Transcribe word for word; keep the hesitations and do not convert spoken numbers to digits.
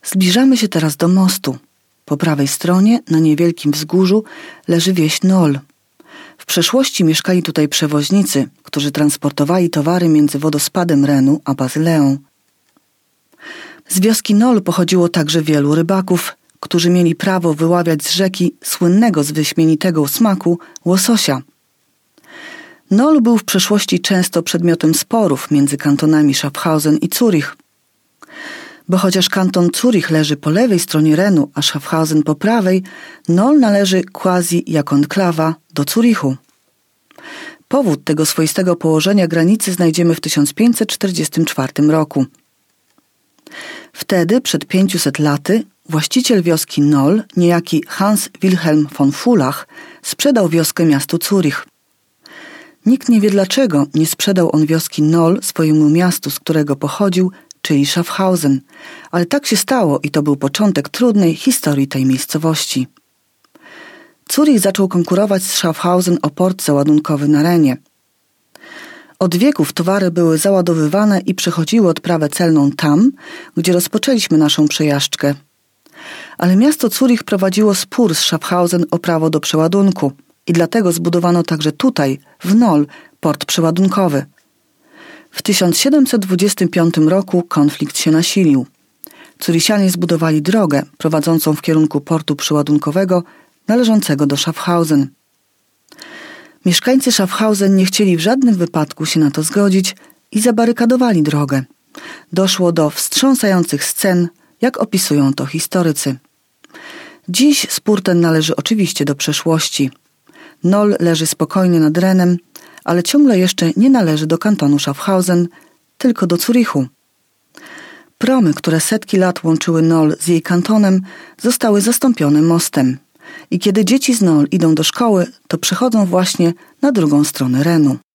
Zbliżamy się teraz do mostu. Po prawej stronie, na niewielkim wzgórzu, leży wieś Nol. W przeszłości mieszkali tutaj przewoźnicy, którzy transportowali towary między wodospadem Renu a Bazyleą. Z wioski Nol pochodziło także wielu rybaków, którzy mieli prawo wyławiać z rzeki słynnego z wyśmienitego smaku łososia. Nol był w przeszłości często przedmiotem sporów między kantonami Schaffhausen i Zurich. Bo chociaż kanton Zurich leży po lewej stronie Renu, a Schaffhausen po prawej, Nol należy quasi jak enklawa do Zurichu. Powód tego swoistego położenia granicy znajdziemy w tysiąc pięćset czterdziestym czwartym roku. Wtedy, przed pięciuset laty, właściciel wioski Nol, niejaki Hans Wilhelm von Fulach, sprzedał wioskę miastu Zurich. Nikt nie wie dlaczego nie sprzedał on wioski Nol swojemu miastu, z którego pochodził, czyli Schaffhausen, ale tak się stało i to był początek trudnej historii tej miejscowości. Zurich zaczął konkurować z Schaffhausen o port załadunkowy na Renie. Od wieków towary były załadowywane i przechodziły odprawę celną tam, gdzie rozpoczęliśmy naszą przejażdżkę. Ale miasto Zurich prowadziło spór z Schaffhausen o prawo do przeładunku i dlatego zbudowano także tutaj, w Nol, port przeładunkowy. W tysiąc siedemset dwudziestym piątym roku konflikt się nasilił. Zurichianie zbudowali drogę prowadzącą w kierunku portu przeładunkowego należącego do Schaffhausen. Mieszkańcy Schaffhausen nie chcieli w żadnym wypadku się na to zgodzić i zabarykadowali drogę. Doszło do wstrząsających scen, jak opisują to historycy. Dziś spór ten należy oczywiście do przeszłości. Nol leży spokojnie nad Renem, ale ciągle jeszcze nie należy do kantonu Schaffhausen, tylko do Zurichu. Promy, które setki lat łączyły Nol z jej kantonem, zostały zastąpione mostem. I kiedy dzieci z Nol idą do szkoły, to przechodzą właśnie na drugą stronę Renu.